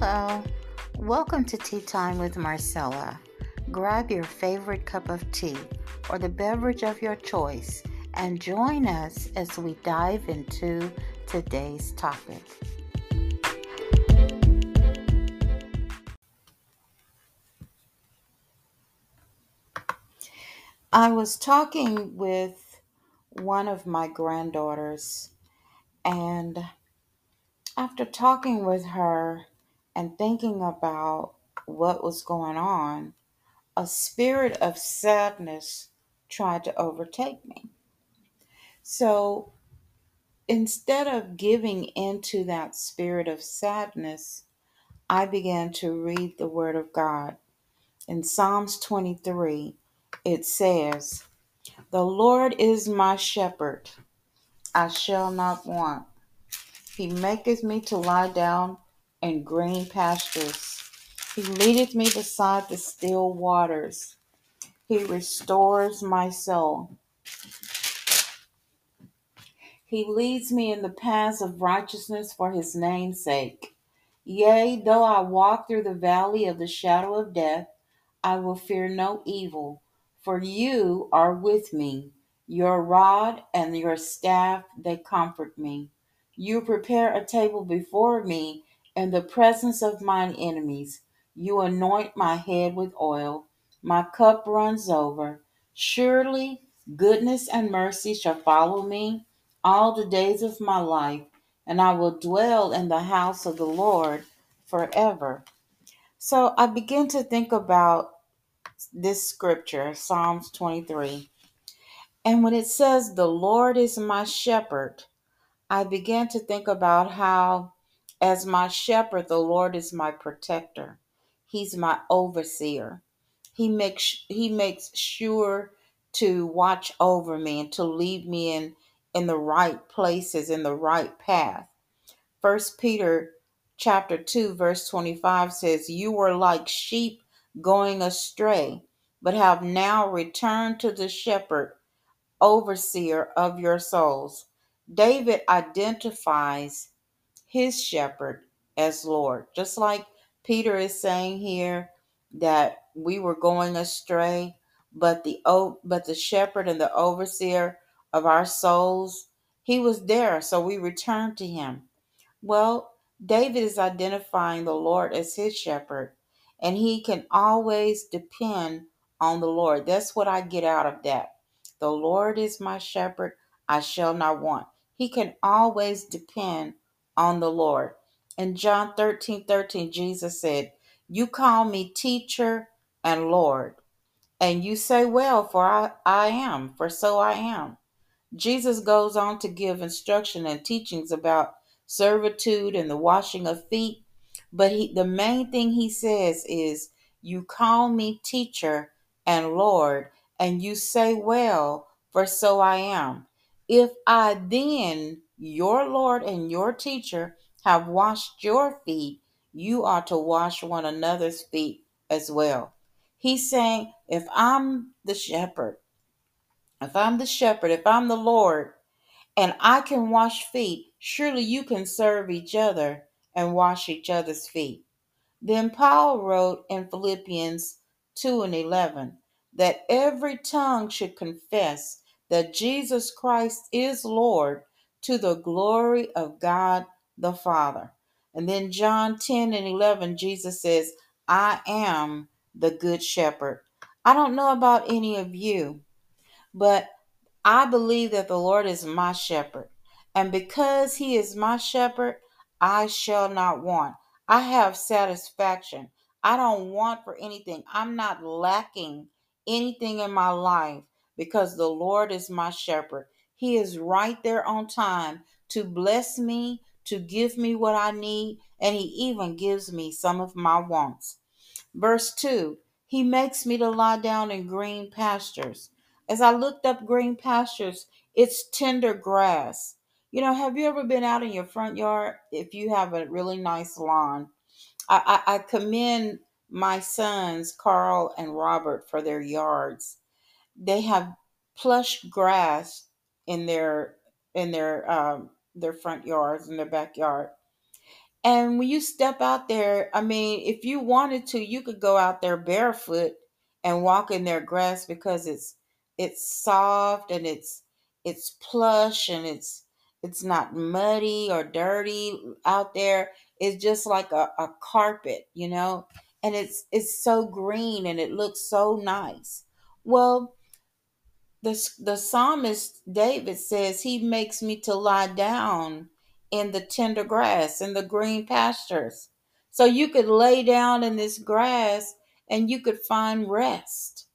Hello, welcome to Tea Time with Marcella. Grab your favorite cup of tea or the beverage of your choice and join us as we dive into today's topic. I was talking with one of my granddaughters, and after talking with her and thinking about what was going on, a spirit of sadness tried to overtake me. So instead of giving into that spirit of sadness, I began to read the Word of God. In Psalms 23, it says, "The Lord is my shepherd, I shall not want. He maketh me to lie down in green pastures. He leadeth me beside the still waters. He restores my soul. He leads me in the paths of righteousness for his name's sake. Yea, though I walk through the valley of the shadow of death, I will fear no evil, for you are with me. Your rod and your staff, they comfort me. You prepare a table before me in the presence of mine enemies. You anoint my head with oil. My cup runs over. Surely goodness and mercy shall follow me all the days of my life, and I will dwell in the house of the Lord forever." So I begin to think about this scripture, Psalms 23. And when it says, "The Lord is my shepherd," I began to think about how, as my shepherd, the Lord is my protector. He's my overseer. He makes sure to watch over me and to lead me in the right places, in the right path. First Peter chapter 2 verse 25 says, "You were like sheep going astray, but have now returned to the shepherd, overseer of your souls." David identifies his shepherd as Lord. Just like Peter is saying here that we were going astray, but the shepherd and the overseer of our souls, he was there, so we returned to him. Well, David is identifying the Lord as his shepherd, and he can always depend on the Lord. That's what I get out of that. The Lord is my shepherd, I shall not want. He can always depend on the Lord. In John 13:13, Jesus said, "You call me teacher and Lord, and you say, well, for I am, for so I am." Jesus goes on to give instruction and teachings about servitude and the washing of feet, but the main thing he says is, "You call me teacher and Lord, and you say, well, for so I am. If I then, your Lord and your teacher, have washed your feet, you are to wash one another's feet as well." He's saying, if I'm the Lord, and I can wash feet, surely you can serve each other and wash each other's feet. Then Paul wrote in Philippians 2:11 that every tongue should confess that Jesus Christ is Lord, to the glory of God the Father. And then John 10:11, Jesus says, "I am the good shepherd." I don't know about any of you, but I believe that the Lord is my shepherd. And because he is my shepherd, I shall not want. I have satisfaction. I don't want for anything. I'm not lacking anything in my life because the Lord is my shepherd. He is right there on time to bless me, to give me what I need, and he even gives me some of my wants. Verse 2, "He makes me to lie down in green pastures." As I looked up green pastures, it's tender grass. Have you ever been out in your front yard? If you have a really nice lawn, I commend my sons, Carl and Robert, for their yards. They have plush grass in their front yards, in their backyard. And when you step out there, I mean, if you wanted to, you could go out there barefoot and walk in their grass because it's soft and it's plush and it's not muddy or dirty out there. It's just like a carpet, and it's so green and it looks so nice. Well, the psalmist David says he makes me to lie down in the tender grass in the green pastures. So you could lay down in this grass and you could find rest.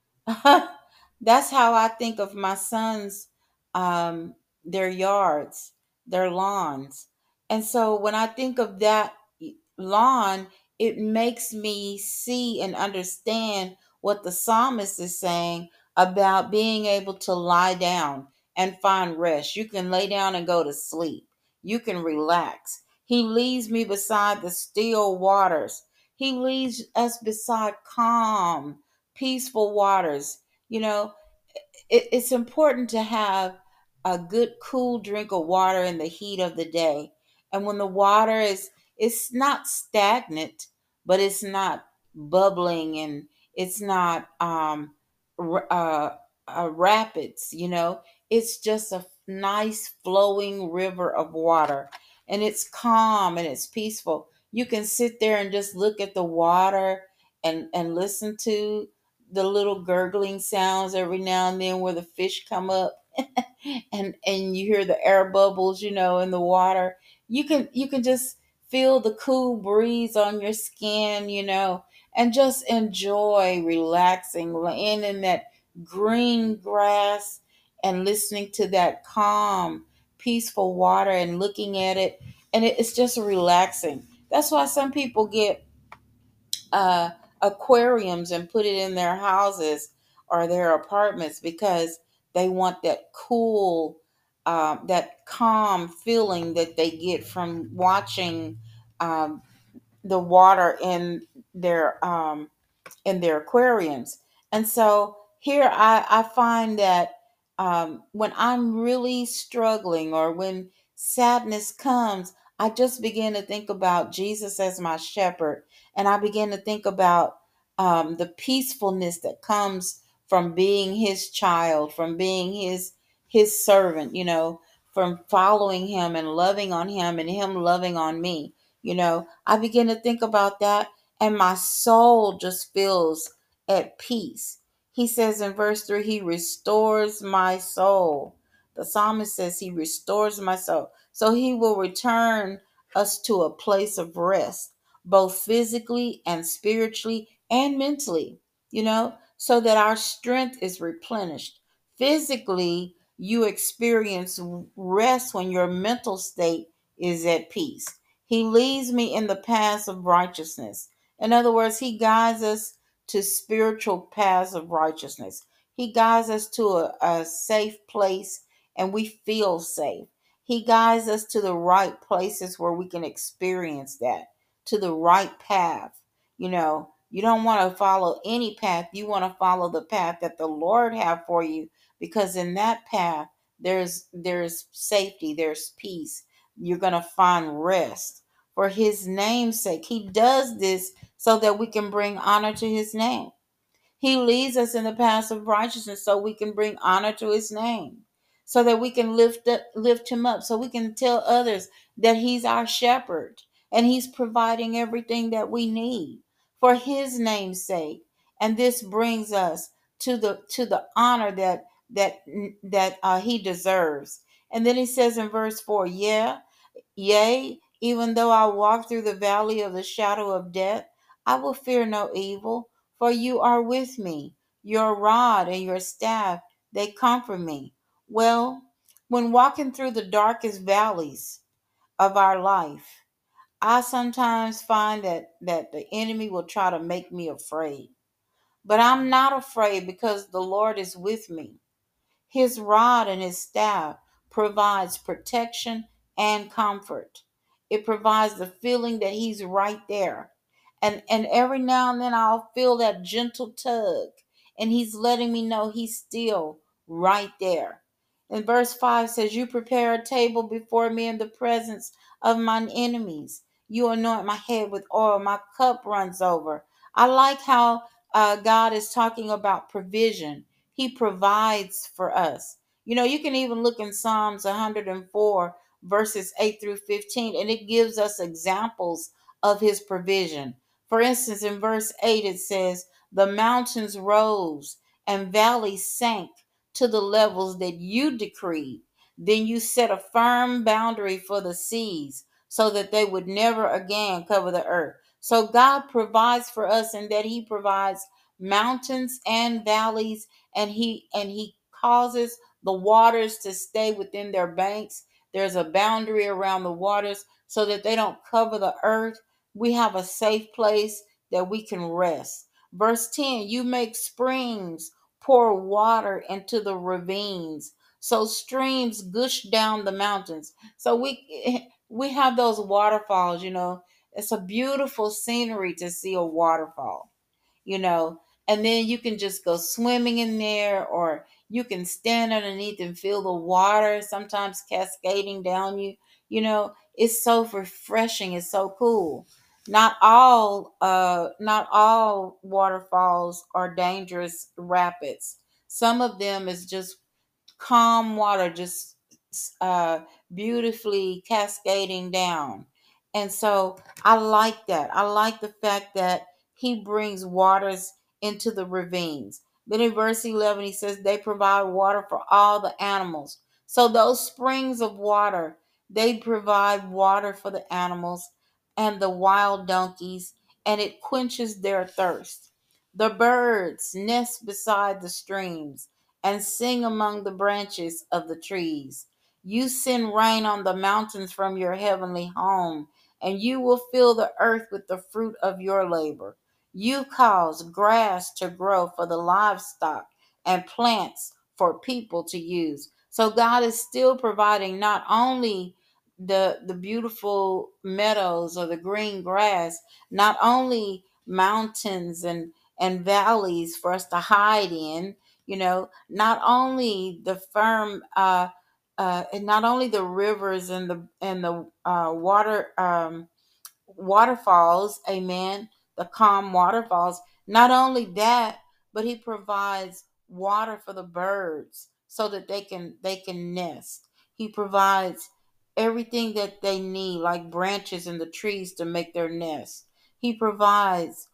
That's how I think of my sons, um, their yards, their lawns. And so when I think of that lawn, it makes me see and understand what the psalmist is saying about being able to lie down and find rest. You can lay down and go to sleep. You can relax. He leads me beside the still waters. He leads us beside calm, peaceful waters. You know, it's important to have a good cool drink of water in the heat of the day. And when the water is, it's not stagnant, but it's not bubbling, and it's not r- uh, rapids, it's just a nice flowing river of water, and it's calm and it's peaceful. You can sit there and just look at the water and listen to the little gurgling sounds every now and then where the fish come up, and you hear the air bubbles, in the water. You can just feel the cool breeze on your skin, and just enjoy relaxing, laying in that green grass and listening to that calm, peaceful water and looking at it. And it's just relaxing. That's why some people get uh, aquariums and put it in their houses or their apartments, because they want that cool, that calm feeling that they get from watching um, the water in their aquariums. And so here I find that when I'm really struggling or when sadness comes, I just begin to think about Jesus as my shepherd. And I begin to think about the peacefulness that comes from being his child, from being his servant, from following him and loving on him and him loving on me. I begin to think about that, and my soul just feels at peace. He says in verse 3, he restores my soul. The psalmist says he restores my soul. So he will return us to a place of rest, both physically and spiritually and mentally, so that our strength is replenished. Physically, you experience rest when your mental state is at peace. He leads me in the paths of righteousness. In other words, he guides us to spiritual paths of righteousness. He guides us to a safe place and we feel safe. He guides us to the right places where we can experience that, to the right path. You don't want to follow any path. You want to follow the path that the Lord have for you, because in that path there's safety, there's peace. You're going to find rest for his name's sake. He does this so that we can bring honor to his name. He leads us in the paths of righteousness so we can bring honor to his name, so that we can lift him up, so we can tell others that he's our shepherd and he's providing everything that we need for his name's sake. And this brings us to the honor that he deserves. And then he says in verse 4, yeah, yea, even though I walk through the valley of the shadow of death, I will fear no evil, for you are with me. Your rod and your staff, they comfort me. Well, when walking through the darkest valleys of our life, I sometimes find that the enemy will try to make me afraid. But I'm not afraid because the Lord is with me. His rod and his staff provides protection and comfort. It provides the feeling that he's right there. And every now and then I'll feel that gentle tug, and he's letting me know he's still right there. And verse 5 says, you prepare a table before me in the presence of mine enemies. You anoint my head with oil. My cup runs over. I like how God is talking about provision. He provides for us. You can even look in Psalms 104, verses 8 through 15, and it gives us examples of his provision. For instance, in verse 8, it says, "The mountains rose and valleys sank to the levels that you decreed. Then you set a firm boundary for the seas so that they would never again cover the earth." So God provides for us in that he provides mountains and valleys, and he causes the waters to stay within their banks. There's a boundary around the waters so that they don't cover the earth. We have a safe place that we can rest. Verse 10, "You make springs pour water into the ravines, so streams gush down the mountains." So we have those waterfalls. It's a beautiful scenery to see a waterfall, you know, and then you can just go swimming in there, or you can stand underneath and feel the water sometimes cascading down you. It's so refreshing. It's so cool. Not all waterfalls are dangerous rapids. Some of them is just calm water, just uh, beautifully cascading down. And so I like that. I like the fact that he brings waters into the ravines. Then in verse 11, he says they provide water for all the animals. So those springs of water, they provide water for the animals and the wild donkeys, and it quenches their thirst. The birds nest beside the streams and sing among the branches of the trees. You send rain on the mountains from your heavenly home, and you will fill the earth with the fruit of your labor. You cause grass to grow for the livestock and plants for people to use. So God is still providing not only the beautiful meadows or the green grass, not only mountains and valleys for us to hide in, not only the firm and not only the rivers and the waterfalls, amen, the calm waterfalls. Not only that, but he provides water for the birds so that they can nest. He provides everything that they need, like branches in the trees to make their nest. He provides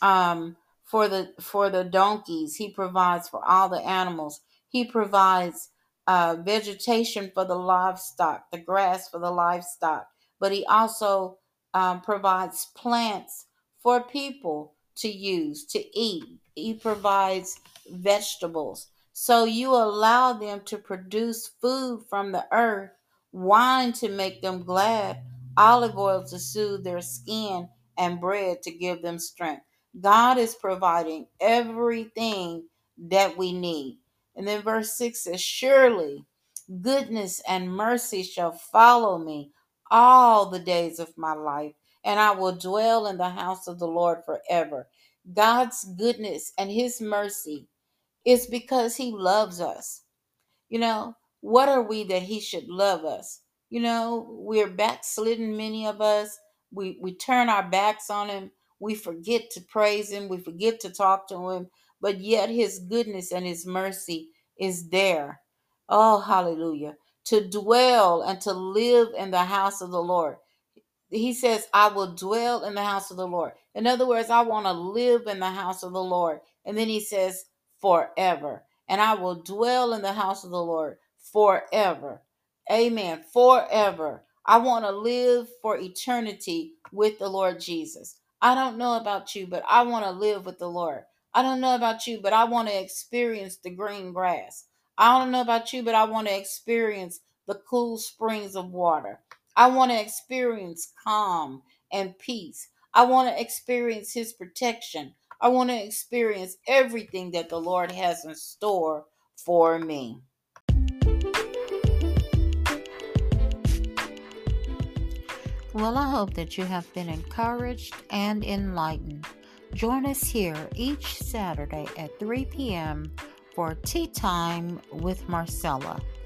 for the donkeys. He provides for all the animals. He provides vegetation for the livestock, the grass for the livestock. But he also provides plants for people to use, to eat. He provides vegetables. So you allow them to produce food from the earth, wine to make them glad, olive oil to soothe their skin, and bread to give them strength. God is providing everything that we need. And then verse 6 says, "Surely goodness and mercy shall follow me all the days of my life, and I will dwell in the house of the Lord forever." God's goodness and his mercy is because he loves us. What are we that he should love us? We're backslidden, many of us. We turn our backs on him. We forget to praise him. We forget to talk to him. But yet his goodness and his mercy is there. Oh, hallelujah. To dwell and to live in the house of the Lord. He says, "I will dwell in the house of the Lord." In other words, I want to live in the house of the Lord. And then he says, "Forever." And I will dwell in the house of the Lord forever. Amen. Forever. I want to live for eternity with the Lord Jesus. I don't know about you, but I want to live with the Lord. I don't know about you, but I want to experience the green grass. I don't know about you, but I want to experience the cool springs of water. I want to experience calm and peace. I want to experience his protection. I want to experience everything that the Lord has in store for me. Well, I hope that you have been encouraged and enlightened. Join us here each Saturday at 3 p.m. for Tea Time with Marcella.